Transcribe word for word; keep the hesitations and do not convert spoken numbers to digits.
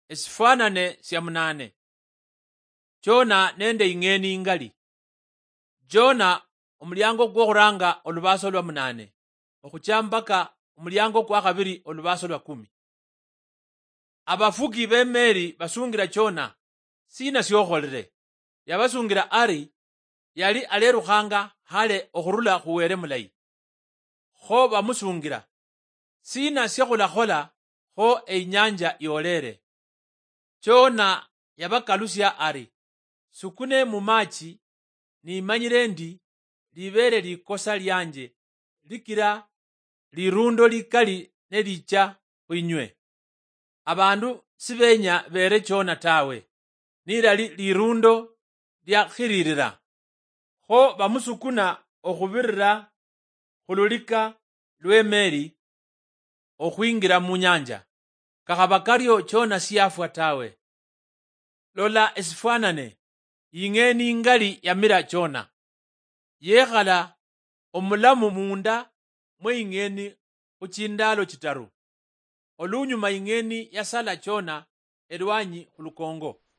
Esifanane sya munane. Jona nende ing'eni ingali. Jona omulyango gwokhuranga olubaso lwa munane okhucha mpaka omulyango kwa khabiri olubaso lwa kumi. Abafugi b'emeri basungira Jona sina syokholere. Yabasungira ari yali alerukhanga khale okhurula khuwere mulayi. Kho bamusungira sina syakhulakhola kho einyanja yolere. Jona yabakalusya ari sukune mu machi nimanyire ndi libere likosa lyanje likira lirundo likali nelicha khwinywe. Abandu sibenya bere Jona tawe nilali lirundo lyakhililira. Kho bamusukuna okhubirira khululika lw'emeri okhwingira mu nyanja. Kakhaba karyo Jona siyafwa tawe. Lola esifanane ing'eni ingali yamira Jona. Yekhala omulamu munda mwe ing'eni khuchindalo chitaru. Olunyuma ing'eni yasala Jona elwanyi khulukongo.